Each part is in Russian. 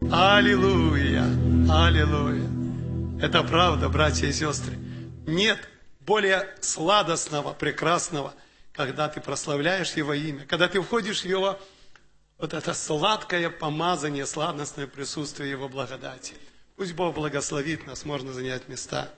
Аллилуйя! Аллилуйя! Это правда, братья и сестры. Нет более сладостного, прекрасного, когда ты прославляешь Его имя, когда ты входишь в Его вот это сладкое помазание, сладостное присутствие Его благодати. Пусть Бог благословит нас, можно занять места.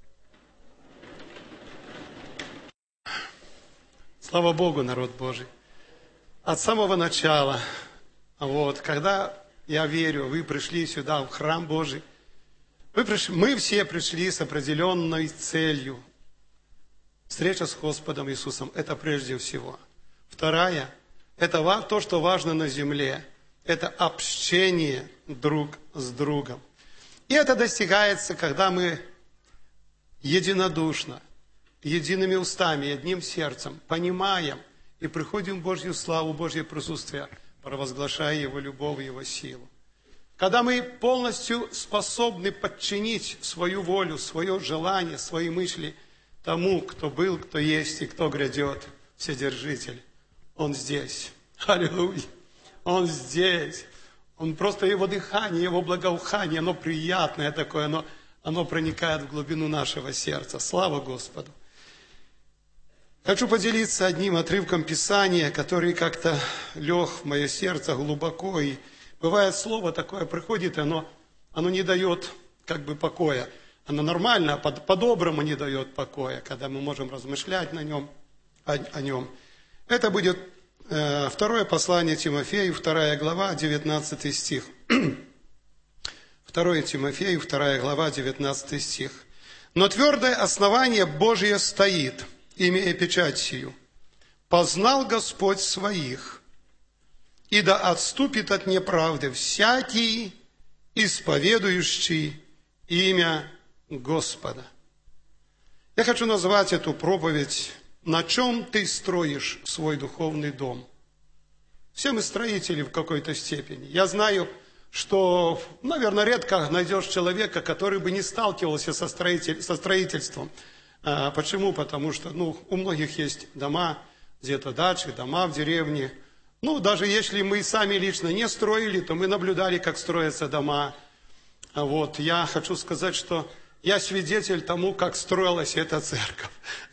Слава Богу, народ Божий. От самого начала, когда я верю, вы пришли сюда, в храм Божий, мы все пришли с определенной целью. Встреча с Господом Иисусом – это прежде всего. Вторая – это то, что важно на земле. Это общение друг с другом. И это достигается, когда мы единодушно, едиными устами, одним сердцем понимаем и приходим в Божью славу, Божье присутствие, провозглашая Его любовь и Его силу. Когда мы полностью способны подчинить свою волю, свое желание, свои мысли тому, кто был, кто есть и кто грядет, Вседержитель. Он здесь. Аллилуйя. Он здесь. Он просто Его дыхание, Его благоухание, оно приятное такое, оно проникает в глубину нашего сердца. Слава Господу. Хочу поделиться одним отрывком Писания, который как-то лег в мое сердце глубоко. И бывает слово такое приходит, и оно не дает покоя. Оно нормально, по-доброму не дает покоя, когда мы можем размышлять о нем. Это будет второе послание Тимофею, 2 глава, 19 стих. 2 Тимофею, 2 глава, 19 стих. «Но твердое основание Божие стоит, имея печать сию. Познал Господь своих, и да отступит от неправды всякий, исповедующий имя Господа». Я хочу назвать эту проповедь «На чем ты строишь свой духовный дом?». Все мы строители в какой-то степени. Я знаю, что, наверное, редко найдешь человека, который бы не сталкивался со строительством. Почему? Потому что у многих есть дома, где-то дачи, дома в деревне. Даже если мы сами лично не строили, то мы наблюдали, как строятся дома. Я хочу сказать, что я свидетель тому, как строилась эта церковь.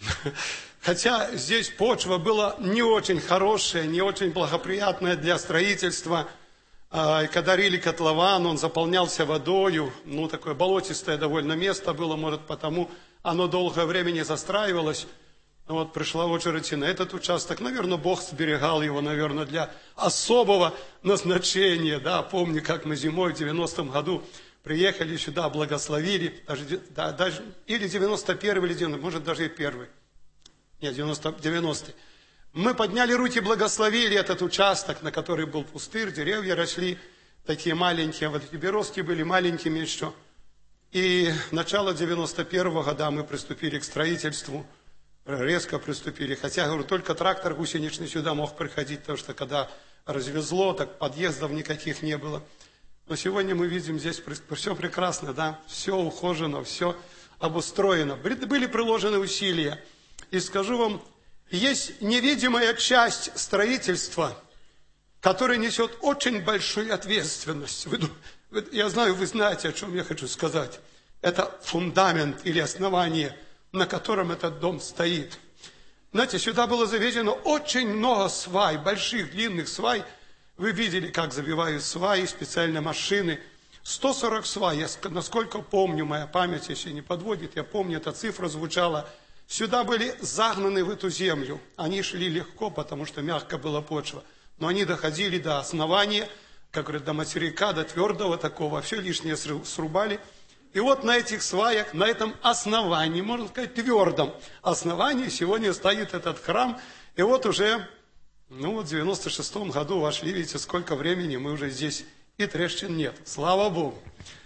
Хотя здесь почва была не очень хорошая, не очень благоприятная для строительства. Когда рыли котлован, он заполнялся водою. Такое болотистое довольно место было, может, потому оно долгое время не застраивалось. Пришла очередь и на этот участок. Наверное, Бог сберегал его, для особого назначения. Помню, как мы зимой в 90-м году приехали сюда, благословили. Даже или 91-й, или 90-й, может, даже и первый. Нет, 90-й. Мы подняли руки, благословили этот участок, на который был пустырь, деревья росли, такие маленькие, эти березки были маленькими еще. И начало 91-го года мы приступили к строительству, резко приступили. Хотя, говорю, только трактор гусеничный сюда мог приходить, потому что когда развезло, так подъездов никаких не было. Но сегодня мы видим здесь все прекрасно, все ухожено, все обустроено. Были приложены усилия. И скажу вам, есть невидимая часть строительства, которая несет очень большую ответственность. Я знаю, вы знаете, о чем я хочу сказать. Это фундамент или основание, на котором этот дом стоит. Знаете, сюда было заведено очень много свай, больших, длинных свай. Вы видели, как забивают сваи, специальные машины. 140 свай, насколько помню, моя память, если не подводит, я помню, эта цифра звучала. Сюда были загнаны в эту землю. Они шли легко, потому что мягко была почва. Но они доходили до основания, как говорят, до материка, до твердого такого. Все лишнее срубали. И на этих сваях, на этом основании, можно сказать, твердом основании сегодня стоит этот храм. И уже, в 96-м году вошли, видите, сколько времени мы уже здесь, и трещин нет. Слава Богу.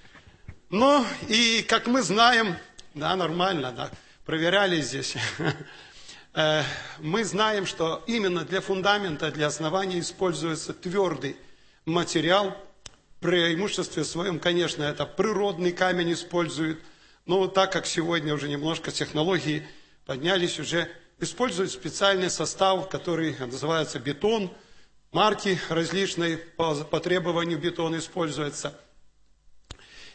И как мы знаем, нормально, проверяли здесь. Мы знаем, что именно для фундамента, для основания используется твердый материал. В преимуществе своем, конечно, это природный камень используют. Но так как сегодня уже немножко технологии поднялись, уже используют специальный состав, который называется бетон. Марки различные по требованию бетона используются.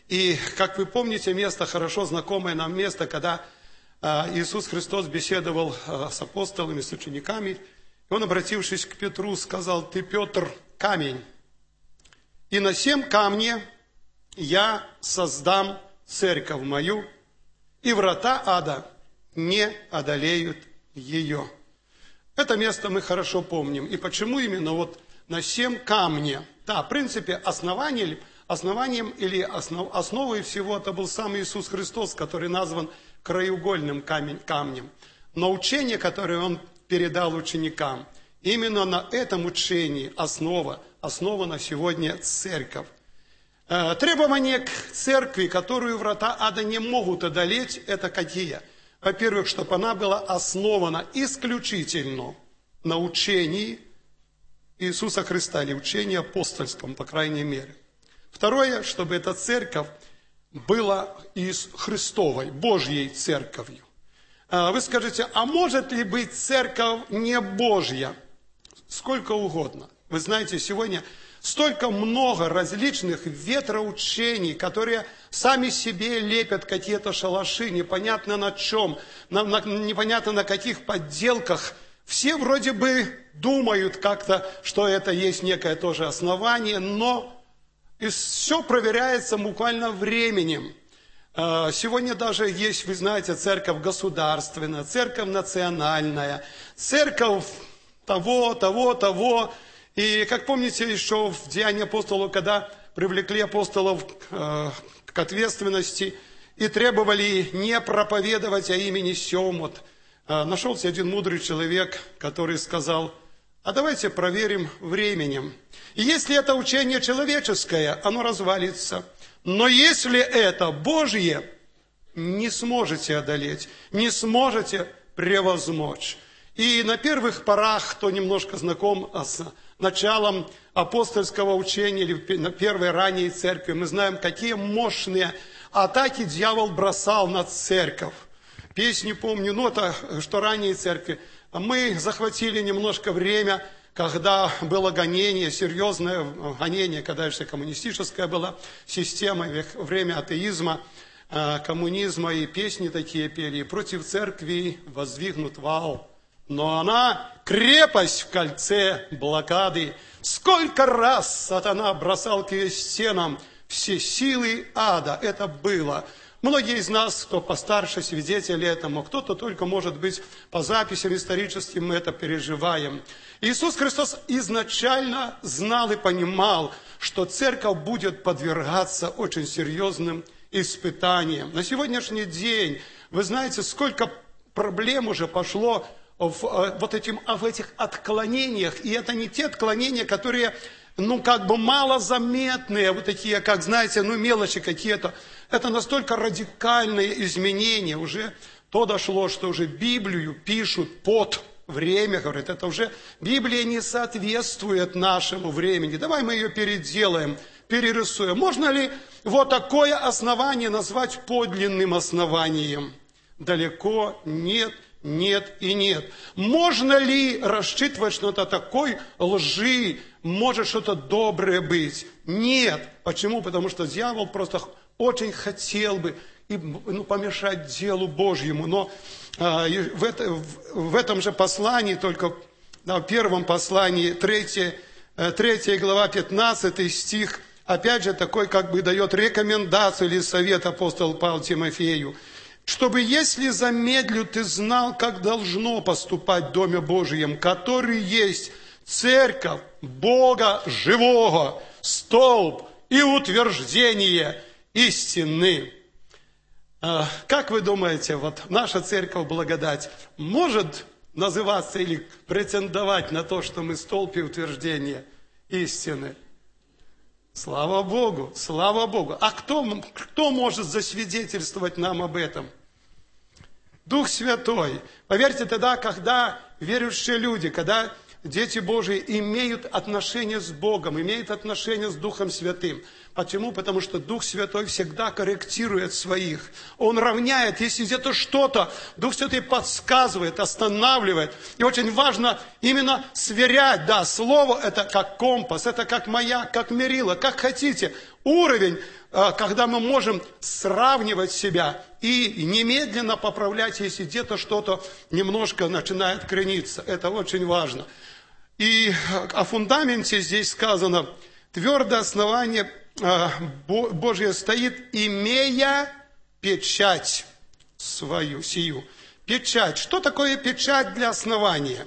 И, как вы помните, место, хорошо знакомое нам место, когда Иисус Христос беседовал с апостолами, с учениками, и Он, обратившись к Петру, сказал: «Ты, Петр, камень, и на сем камне я создам церковь мою, и врата ада не одолеют ее». Это место мы хорошо помним. И почему именно вот на сем камне? Да, в принципе, основанием или основой всего это был сам Иисус Христос, который назван краеугольным камнем. Но учение, которое Он передал ученикам, именно на этом учении основана сегодня церковь. Требования к церкви, которую врата ада не могут одолеть, это какие? Во-первых, чтобы она была основана исключительно на учении Иисуса Христа, или учении апостольском, по крайней мере. Второе, чтобы эта церковь была из Христовой, Божьей церковью. Вы скажете, а может ли быть церковь не Божья? Сколько угодно. Вы знаете, сегодня столько много различных ветроучений, которые сами себе лепят какие-то шалаши, непонятно на чем, непонятно на каких подделках. Все вроде бы думают как-то, что это есть некое тоже основание, но и все проверяется буквально временем. Сегодня даже есть, вы знаете, церковь государственная, церковь национальная, церковь того. И, как помните, еще в Деянии апостолов, когда привлекли апостолов к ответственности и требовали не проповедовать о имени сем, вот, нашелся один мудрый человек, который сказал: а давайте проверим временем. И если это учение человеческое, оно развалится. Но если это Божье, не сможете одолеть, не сможете превозмочь. И на первых порах, кто немножко знаком с началом апостольского учения или на первой ранней церкви, мы знаем, какие мощные атаки дьявол бросал на церковь. Песни помню, это что ранние церкви. Мы захватили немножко время, когда было гонение, серьезное гонение, когда еще коммунистическая была система, время атеизма, коммунизма, и песни такие пели, и против церкви воздвигнут вал. Но она крепость в кольце блокады. Сколько раз сатана бросал к ее стенам все силы ада. Это было. Многие из нас, кто постарше, свидетели этому, кто-то только, может быть, по записям историческим мы это переживаем. Иисус Христос изначально знал и понимал, что церковь будет подвергаться очень серьезным испытаниям. На сегодняшний день, вы знаете, сколько проблем уже пошло в этих отклонениях. И это не те отклонения, которые, малозаметные, вот такие, как, знаете, мелочи какие-то. Это настолько радикальные изменения. Уже то дошло, что уже Библию пишут под время, говорят, это уже Библия не соответствует нашему времени. Давай мы ее переделаем, перерисуем. Можно ли вот такое основание назвать подлинным основанием? Далеко нет. Нет и нет. Можно ли рассчитывать, что это такой лжи может что-то доброе быть? Нет. Почему? Потому что дьявол просто очень хотел бы помешать делу Божьему. Но в этом же послании, только в первом послании, 3 глава, 15 стих, опять же такой дает рекомендацию или совет апостол Павел Тимофею. Чтобы, если замедлю, ты знал, как должно поступать в Доме Божьем, который есть церковь Бога живого, столб и утверждение истины. Как вы думаете, вот наша церковь благодать может называться или претендовать на то, что мы столб и утверждение истины? Слава Богу, слава Богу. А кто может засвидетельствовать нам об этом? Дух Святой. Поверьте, тогда, когда верующие люди, когда дети Божии имеют отношение с Богом, имеют отношение с Духом Святым. Почему? Потому что Дух Святой всегда корректирует своих. Он равняет, если где-то что-то, Дух Святой подсказывает, останавливает. И очень важно именно сверять. Да, Слово это как компас, это как маяк, как мерило, как хотите. уровень, когда мы можем сравнивать себя и немедленно поправлять, если где-то что-то немножко начинает крениться. Это очень важно. И о фундаменте здесь сказано: твердое основание Божье стоит, имея печать свою, сию. Печать. Что такое печать для основания?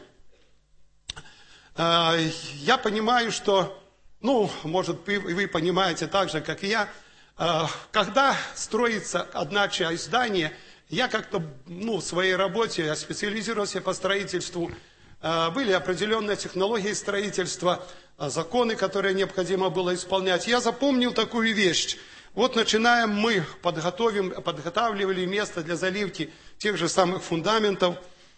Я понимаю, что, может, вы понимаете так же, как и я, когда строится одна часть здания, я как-то, в своей работе, я специализировался по строительству, были определенные технологии строительства, законы, которые необходимо было исполнять. Я запомнил такую вещь. Вот начинаем мы, подготавливали место для заливки тех же самых фундаментов.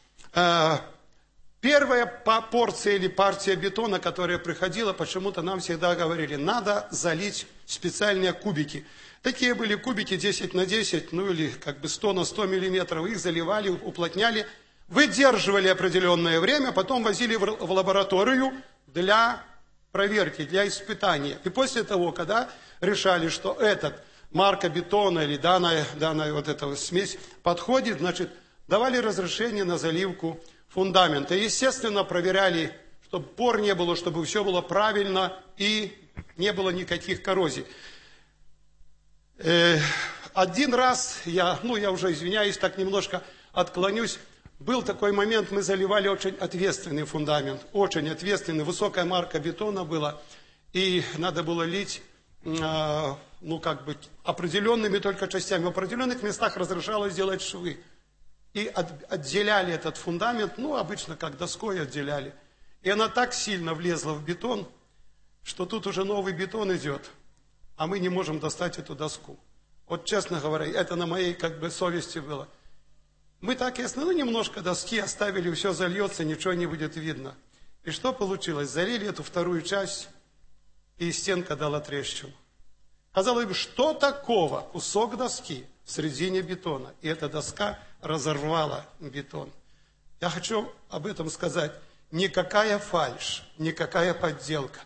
Первая порция или партия бетона, которая приходила, почему-то нам всегда говорили: надо залить специальные кубики. Такие были кубики 10 на 10, или 100 на 100 миллиметров. Их заливали, уплотняли, выдерживали определенное время, потом возили в лабораторию для проверки, для испытания. И после того, когда решали, что этот марка бетона или данная вот эта смесь подходит, значит, давали разрешение на заливку фундамента. Естественно, проверяли, чтобы пор не было, чтобы все было правильно и не было никаких коррозий. Один раз, я уже извиняюсь, так немножко отклонюсь, был такой момент, мы заливали очень ответственный фундамент, очень ответственный, высокая марка бетона была, и надо было лить, определенными только частями. В определенных местах разрешалось делать швы. И отделяли этот фундамент, обычно как доской отделяли. И она так сильно влезла в бетон, что тут уже новый бетон идет, а мы не можем достать эту доску. Вот честно говоря, это на моей совести было. Мы так и немножко доски оставили, все зальется, ничего не будет видно. И что получилось? Залили эту вторую часть, и стенка дала трещину. Казалось бы, что такого? Кусок доски в середине бетона, и эта доска разорвала бетон. Я хочу об этом сказать. Никакая фальшь, никакая подделка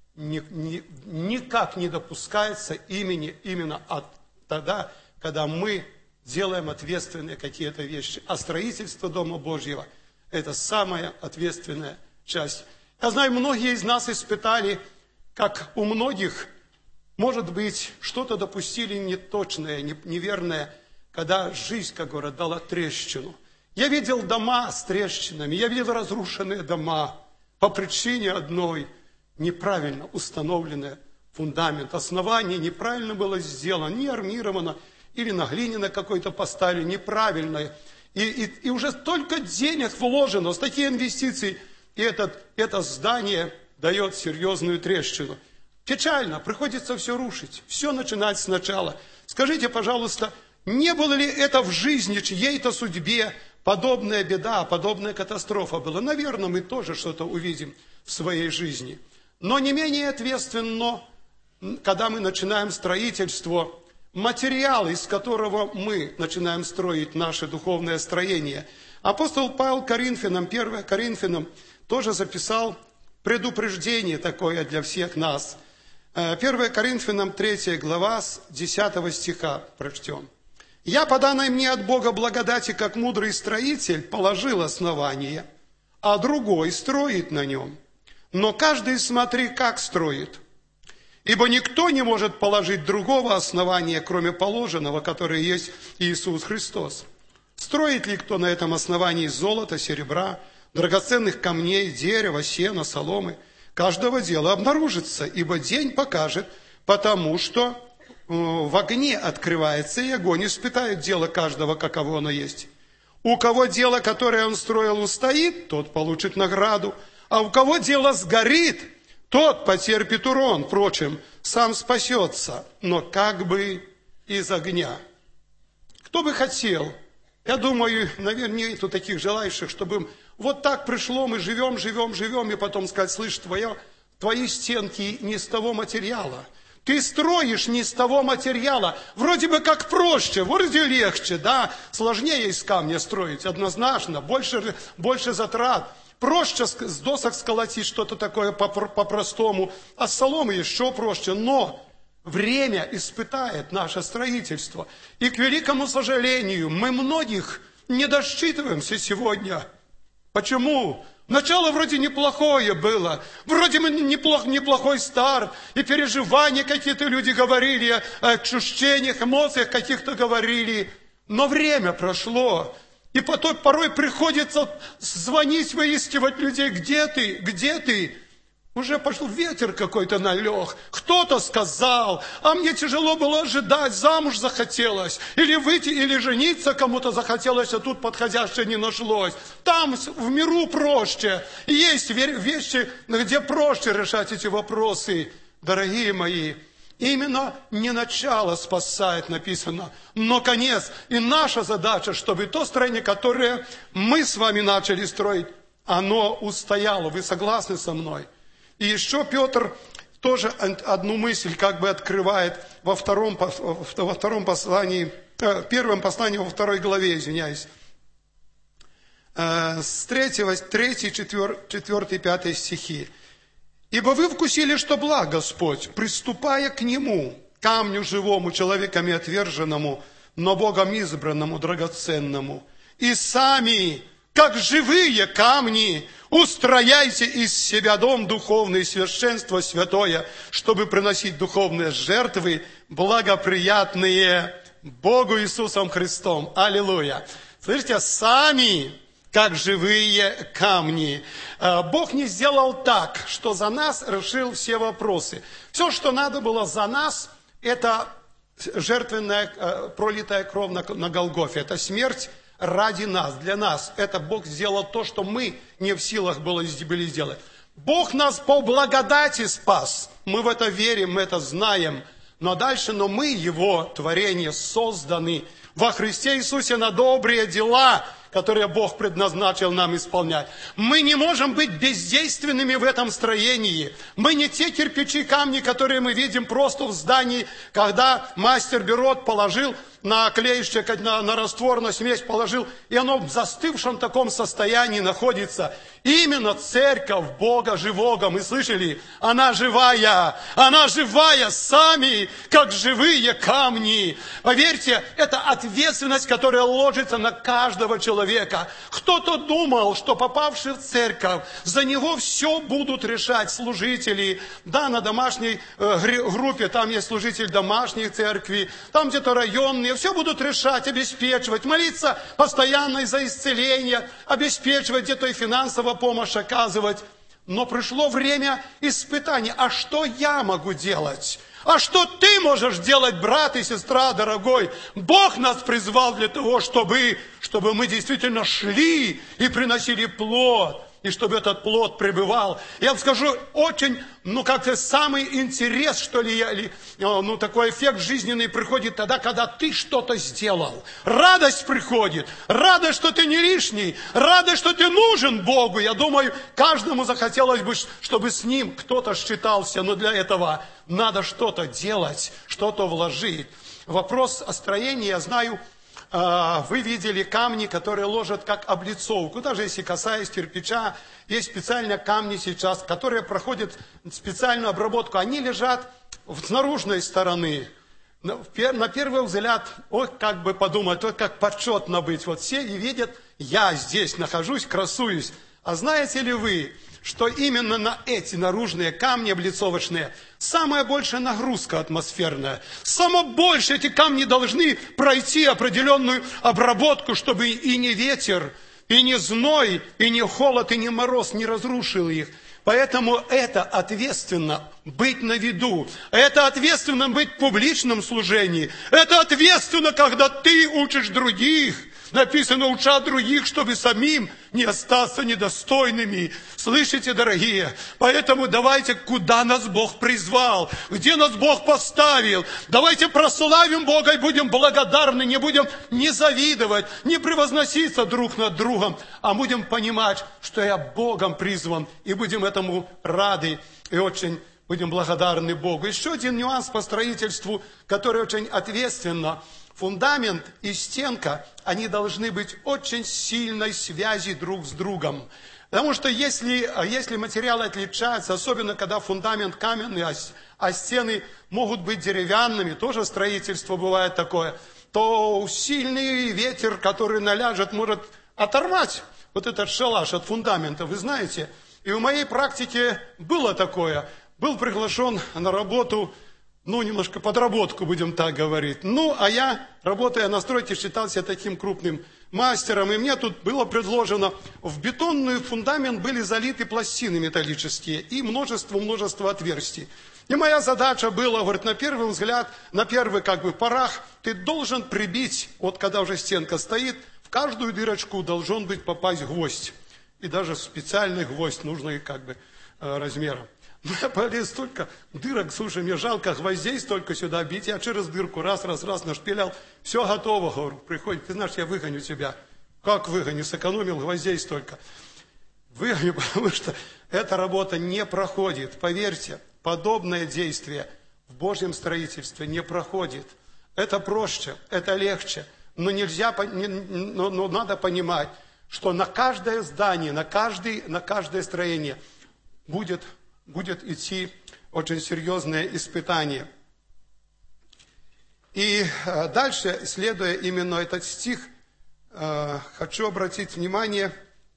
никак не допускается именно тогда, когда мы делаем ответственные какие-то вещи. А строительство Дома Божьего – это самая ответственная часть. Я знаю, многие из нас испытали, как у многих, может быть, что-то допустили неточное, неверное, когда жизнь, как говорят, дала трещину. Я видел дома с трещинами, я видел разрушенные дома по причине одной: неправильно установленный фундамент. Основание неправильно было сделано, не армировано, или на глиняное какой-то поставили, неправильное. И уже столько денег вложено, с такие инвестиции, и это здание дает серьезную трещину. Печально, приходится все рушить, все начинать сначала. Скажите, пожалуйста, не было ли это в жизни, чьей-то судьбе подобная беда, подобная катастрофа была? Наверное, мы тоже что-то увидим в своей жизни. Но не менее ответственно, когда мы начинаем строительство, материал, из которого мы начинаем строить наше духовное строение. Апостол Павел Коринфянам, 1 Коринфянам, тоже записал предупреждение такое для всех нас. 1 Коринфянам 3 глава с 10 стиха прочтем. «Я, по данной мне от Бога благодати, как мудрый строитель, положил основание, а другой строит на нем. Но каждый смотри, как строит. Ибо никто не может положить другого основания, кроме положенного, которое есть Иисус Христос. Строит ли кто на этом основании золота, серебра, драгоценных камней, дерева, сена, соломы? Каждого дела обнаружится, ибо день покажет, потому что в огне открывается, и огонь испытает дело каждого, каково оно есть. У кого дело, которое он строил, устоит, тот получит награду, а у кого дело сгорит, тот потерпит урон, впрочем, сам спасется, но как бы из огня». Кто бы хотел, я думаю, наверное, нету таких желающих, чтобы вот так пришло, мы живем, и потом сказать: слышь, твои стенки не с того материала. Ты строишь не с того материала. Вроде бы как проще, вроде легче, да, сложнее из камня строить, однозначно, больше затрат. Проще с досок сколотить что-то такое по-простому, а с соломы еще проще. Но время испытает наше строительство. И, к великому сожалению, мы многих не досчитываемся сегодня. Почему? Начало вроде неплохое было, вроде мы неплохой старт, и переживания какие-то люди говорили, о ощущениях, эмоциях каких-то говорили. Но время прошло, и порой приходится звонить, выискивать людей. Где ты? Где ты? Уже пошел ветер какой-то налег, кто-то сказал, а мне тяжело было ожидать, замуж захотелось, или выйти, или жениться кому-то захотелось, а тут подходящее не нашлось. Там в миру проще, есть вещи, где проще решать эти вопросы. Дорогие мои, именно не начало спасает, написано, но конец. И наша задача, чтобы то строение, которое мы с вами начали строить, оно устояло. Вы согласны со мной? И еще Петр тоже одну мысль как бы открывает во втором послании, первом послании во 2 главе, извиняюсь, с 3, 4, 5 стихи. «Ибо вы вкусили, что благ Господь, приступая к Нему, камню живому, человеками отверженному, но Богом избранному, драгоценному, и сами, как живые камни, устрояйте из себя дом духовный, священство святое, чтобы приносить духовные жертвы, благоприятные Богу Иисусом Христом». Аллилуйя! Слышите, сами, как живые камни. Бог не сделал так, что за нас решил все вопросы. Все, что надо было за нас, это жертвенная, пролитая кровь на Голгофе, это смерть ради нас, для нас. Это Бог сделал то, что мы не в силах были сделать. Бог нас по благодати спас. Мы в это верим, мы это знаем. Но дальше, мы Его творение, созданы во Христе Иисусе на добрые дела, которые Бог предназначил нам исполнять. Мы не можем быть бездейственными в этом строении. Мы не те кирпичи, камни, которые мы видим просто в здании, когда мастер берет, положил на клеище, на раствор, на смесь положил, и оно в застывшем таком состоянии находится. Именно церковь Бога живого, мы слышали, она живая, сами, как живые камни. Поверьте, это ответственность, которая ложится на каждого человека. Кто-то думал, что попавший в церковь, за него все будут решать служители. Да, на домашней группе, там есть служитель домашней церкви, там где-то районные, все будут решать, обеспечивать, молиться постоянно за исцеление, обеспечивать где-то и финансовую помощь оказывать. Но пришло время испытаний. А что я могу делать? А что ты можешь делать, брат и сестра, дорогой? Бог нас призвал для того, чтобы мы действительно шли и приносили плод. И чтобы этот плод пребывал. Я вам скажу, очень, как-то самый интерес, что ли, такой эффект жизненный приходит тогда, когда ты что-то сделал. Радость приходит, радость, что ты не лишний, радость, что ты нужен Богу. Я думаю, каждому захотелось бы, чтобы с ним кто-то считался, но для этого надо что-то делать, что-то вложить. Вопрос о строении, я знаю, вы видели камни, которые ложат как облицовку. Даже если касаясь кирпича, есть специальные камни сейчас, которые проходят специальную обработку. Они лежат с наружной стороны. На первый взгляд, как бы подумать, как почетно быть. Вот все и видят, я здесь нахожусь, красуюсь. А знаете ли вы, что именно на эти наружные камни облицовочные самая большая нагрузка атмосферная. Самое больше эти камни должны пройти определенную обработку, чтобы и не ветер, и не зной, и не холод, и не мороз не разрушил их. Поэтому это ответственно быть на виду. Это ответственно быть в публичном служении. Это ответственно, когда ты учишь других. Написано, уча других, чтобы самим не остаться недостойными. Слышите, дорогие? Поэтому давайте, куда нас Бог призвал, где нас Бог поставил. Давайте прославим Бога и будем благодарны, не будем не завидовать, не превозноситься друг над другом, а будем понимать, что я Богом призван, и будем этому рады и очень будем благодарны Богу. Еще один нюанс по строительству, который очень ответственно. Фундамент и стенка, они должны быть очень сильной связи друг с другом. Потому что если материалы отличаются, особенно когда фундамент каменный, а стены могут быть деревянными, тоже строительство бывает такое, то сильный ветер, который наляжет, может оторвать вот этот шалаш от фундамента, вы знаете. И в моей практике было такое. Был приглашен на работу, немножко подработку, будем так говорить. А я, работая на стройке, считался таким крупным мастером. И мне тут было предложено, в бетонный фундамент были залиты пластины металлические и множество отверстий. И моя задача была, говорит, на первый взгляд, на первый порах, ты должен прибить, вот когда уже стенка стоит, в каждую дырочку должен быть попасть гвоздь. И даже специальный гвоздь нужный размером. Я полез столько дырок, слушай, мне жалко гвоздей столько сюда бить. Я через дырку раз нашпилял. Все готово, говорю, приходит. Ты знаешь, я выгоню тебя. Как выгоню? Сэкономил гвоздей столько. Выгоню, потому что эта работа не проходит. Поверьте, подобное действие в Божьем строительстве не проходит. Это проще, это легче. Но надо понимать, что на каждое здание, на каждое строение будет идти очень серьезное испытание. И дальше, исследуя именно этот стих, хочу обратить внимание,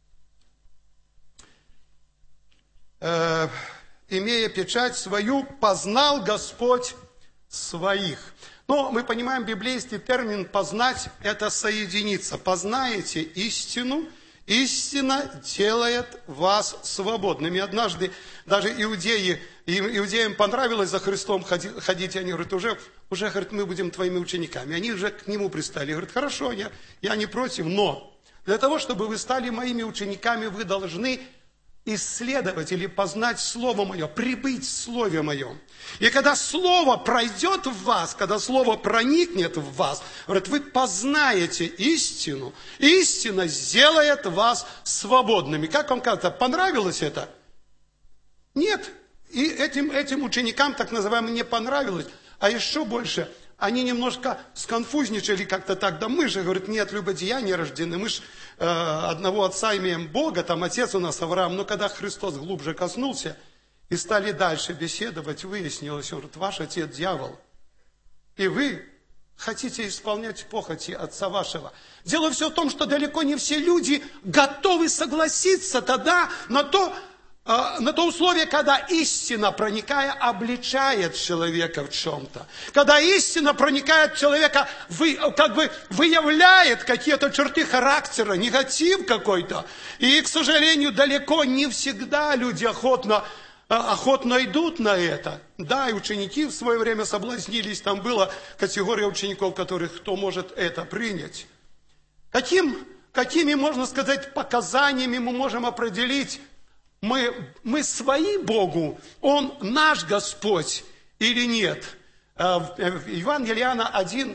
имея печать свою, познал Господь своих. Но мы понимаем, библейский термин «познать» – это соединиться. Познаете истину, истина делает вас свободными. Однажды даже иудеям понравилось за Христом ходить, они говорят, уже говорят, мы будем твоими учениками. Они уже к нему пристали. Говорят, хорошо, я не против, но для того, чтобы вы стали моими учениками, вы должны исследовать или познать Слово Мое, прибыть в Слове Моем. И когда Слово пройдет в вас, когда Слово проникнет в вас, говорит, вы познаете истину, истина сделает вас свободными. Как вам кажется, понравилось это? Нет. И этим ученикам, так называемым, не понравилось. А еще больше, они немножко сконфузничали как-то так. Да мы же, говорит, не от любодеяния рождены, мы же одного отца имеем Бога, там отец у нас Авраам. Но когда Христос глубже коснулся и стали дальше беседовать, выяснилось, говорит, ваш отец дьявол. И вы хотите исполнять похоти отца вашего. Дело все в том, что далеко не все люди готовы согласиться тогда на то условие, когда истина, проникая, обличает человека в чем-то. Когда истина, проникает в человека, выявляет какие-то черты характера, негатив какой-то. И, к сожалению, далеко не всегда люди охотно идут на это. Да, и ученики в свое время соблазнились. Там была категория учеников, кто может это принять. Какими, можно сказать, показаниями мы можем определить, мы свои Богу, Он наш Господь или нет? Евангелие Иоанна 1,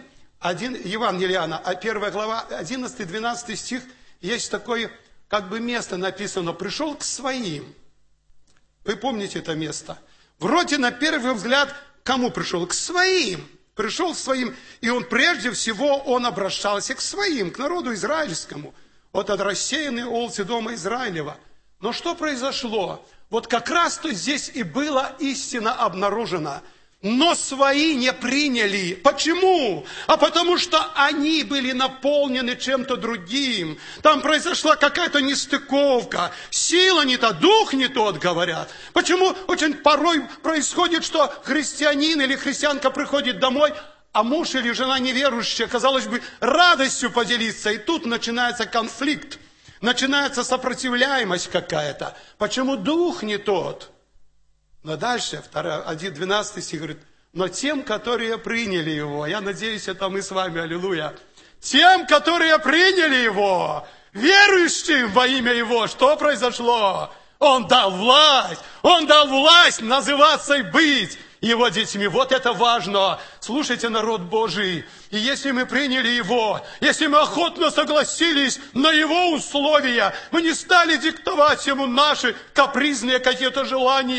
1 глава, 11-12 стих, есть такое место написано, пришел к своим. Вы помните это место? Вроде на первый взгляд, к кому пришел? К своим. Пришел к своим, и он прежде всего, он обращался к своим, к народу израильскому. Вот от рассеянной овцы дома Израилева. Но что произошло? Вот как раз-то здесь и была истина обнаружена. Но свои не приняли. Почему? А потому что они были наполнены чем-то другим. Там произошла какая-то нестыковка. Сила не та, дух не тот, говорят. Почему очень порой происходит, что христианин или христианка приходит домой, а муж или жена неверующая, казалось бы, радостью поделиться. И тут начинается конфликт. Начинается сопротивляемость какая-то. Почему дух не тот? Но дальше, 1:12 стих говорит, но тем, которые приняли его, я надеюсь, это мы с вами, аллилуйя, тем, которые приняли его, верующим во имя его, что произошло? Он дал власть называться и быть его детьми. Вот это важно. Слушайте, народ Божий. И если мы приняли его, если мы охотно согласились на его условия, мы не стали диктовать ему наши капризные какие-то желания.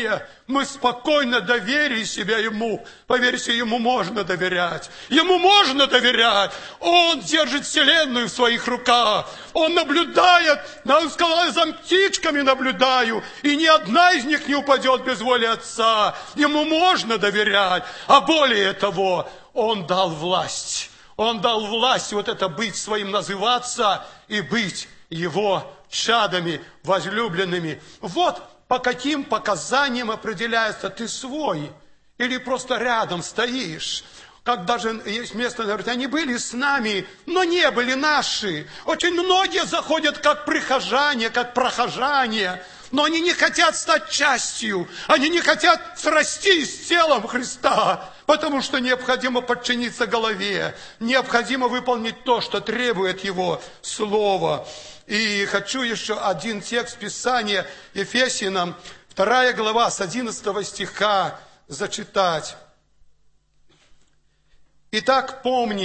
Мы спокойно доверили себя Ему. Поверьте, Ему можно доверять. Ему можно доверять. Он держит вселенную в своих руках. Он наблюдает. Он сказал, я за птичками наблюдаю. И ни одна из них не упадет без воли Отца. Ему можно доверять. А более того, Он дал власть. Он дал власть вот это быть своим, называться и быть Его чадами, возлюбленными. Вот по каким показаниям определяется, ты свой или просто рядом стоишь. Как даже есть место, говорят, они были с нами, но не были наши. Очень многие заходят как прихожане, как прохожане, но они не хотят стать частью, они не хотят срастись с телом Христа, потому что необходимо подчиниться голове, необходимо выполнить то, что требует Его Слово. И хочу еще один текст Писания, Ефесянам, 2 глава, с 11 стиха зачитать. Итак,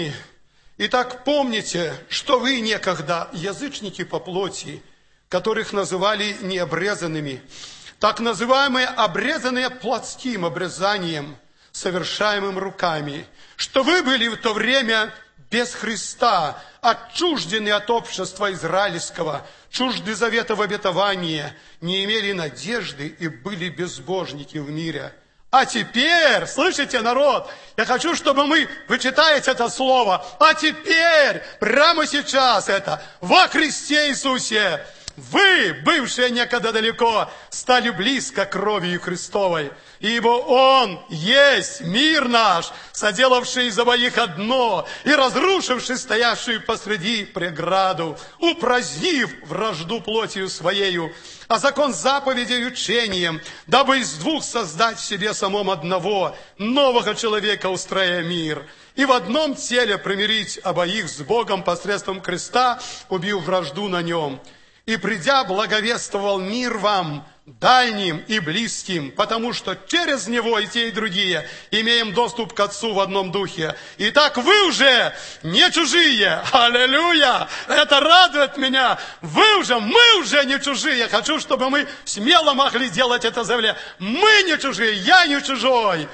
помните, что вы некогда язычники по плоти, которых называли необрезанными, так называемые обрезанные плотским обрезанием, совершаемым руками, что вы были в то время без Христа, отчуждены от общества израильского, чужды завета в обетование, не имели надежды и были безбожники в мире. А теперь, слышите, народ, я хочу, чтобы вы читаете это слово, а теперь, прямо сейчас это, во Христе Иисусе, вы, бывшие некогда далеко, стали близко кровью Христовой, ибо Он есть мир наш, соделавший из обоих одно и разрушивший стоящую посреди преграду, упразднив вражду плотью Своею, а закон заповедей учением, дабы из двух создать в себе самом одного, нового человека, устроя мир, и в одном теле примирить обоих с Богом посредством креста, убив вражду на нем. И придя, благовествовал мир вам, дальним и близким, потому что через Него и те, и другие имеем доступ к Отцу в одном духе. Итак, вы уже не чужие. Аллилуйя! Это радует меня. Мы уже не чужие. Хочу, чтобы мы смело могли делать это заявление. Мы не чужие, я не чужой.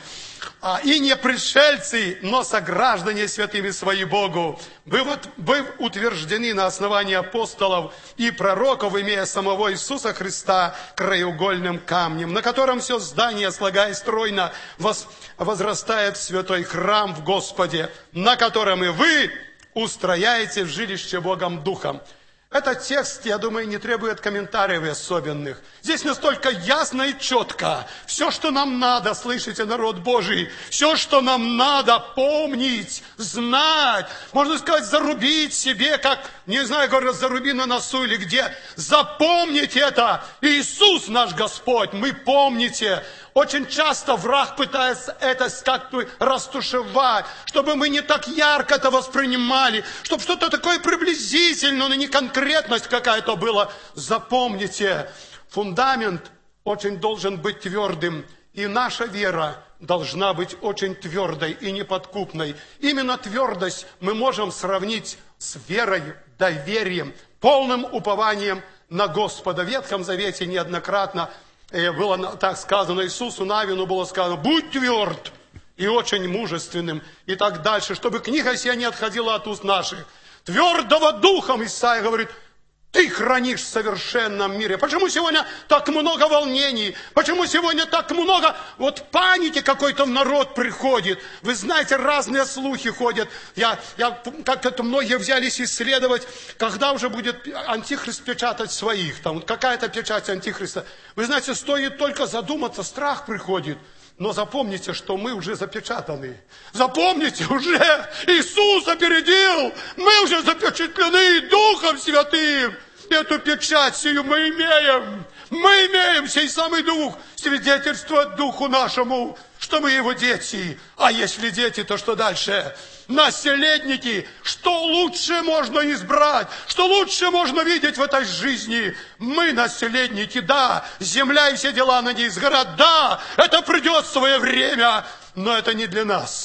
И не пришельцы, но сограждане святыми свои Богу, быв утверждены на основании апостолов и пророков, имея самого Иисуса Христа краеугольным камнем, на котором все здание, слагаясь стройно, возрастает в святой храм в Господе, на котором и вы устрояете в жилище Богом Духом. Этот текст, я думаю, не требует комментариев особенных. Здесь настолько ясно и четко. Все, что нам надо, слышите, народ Божий, все, что нам надо помнить, знать, можно сказать, зарубить себе, как, не знаю, говорят, заруби на носу или где. Запомните это. Иисус наш Господь, мы помните. Очень часто враг пытается это как-то растушевать, чтобы мы не так ярко это воспринимали, чтобы что-то такое приблизительное, но не конкретность какая-то была. Запомните, фундамент очень должен быть твердым, и наша вера должна быть очень твердой и неподкупной. Именно твердость мы можем сравнить с верой, доверием, полным упованием на Господа. В Ветхом Завете неоднократно было так сказано Иисусу Навину, было сказано: будь тверд и очень мужественным, и так дальше, чтобы книга сия не отходила от уст наших. Твердого духом, Исаия говорит, ты хранишь в совершенном мире. Почему сегодня так много волнений? Почему сегодня так много паники какой-то в народ приходит? Вы знаете, разные слухи ходят. Как это многие взялись исследовать, когда уже будет антихрист печатать своих. Там какая-то печать антихриста. Вы знаете, стоит только задуматься, страх приходит. Но запомните, что мы уже запечатаны. Запомните, уже Иисус опередил. Мы уже запечатлены Духом Святым. Эту печать сию мы имеем. Мы имеем сей самый Дух. Свидетельствует Духу нашему, что мы Его дети. А если дети, то что дальше? Наследники. Что лучше можно избрать? Что лучше можно видеть в этой жизни? Мы наследники, да. Земля и все дела на ней сгорят, да. Это придет в свое время, но это не для нас.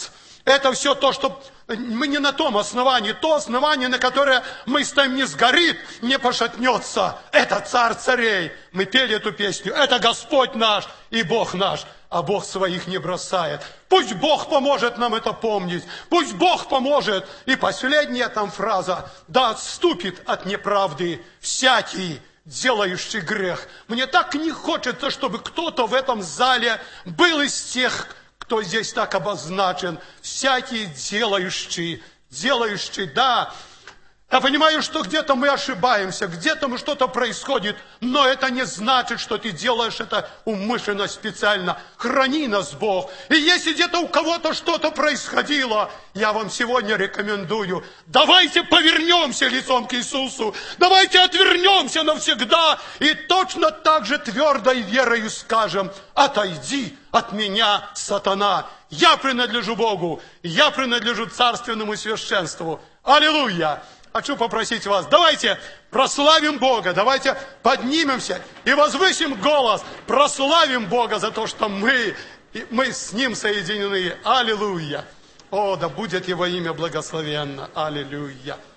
Это все то, что мы не на том основании. То основание, на которое мы стоим, не сгорит, не пошатнется. Это Царь царей. Мы пели эту песню. Это Господь наш и Бог наш. А Бог своих не бросает. Пусть Бог поможет нам это помнить. Пусть Бог поможет. И последняя там фраза. Да отступит от неправды всякий, делающий грех. Мне так не хочется, чтобы кто-то в этом зале был из тех, кто здесь так обозначен. Всякий делающий, да. Я понимаю, что где-то мы ошибаемся, где-то что-то происходит, но это не значит, что ты делаешь это умышленно, специально. Храни нас, Бог. И если где-то у кого-то что-то происходило, я вам сегодня рекомендую, давайте повернемся лицом к Иисусу, давайте отвернемся навсегда и точно так же твердой верою скажем: отойди от меня, сатана. Я принадлежу Богу, я принадлежу царственному священству. Аллилуйя! Хочу попросить вас, давайте прославим Бога, давайте поднимемся и возвысим голос, прославим Бога за то, что мы с Ним соединены. Аллилуйя! О, да будет Его имя благословенно. Аллилуйя!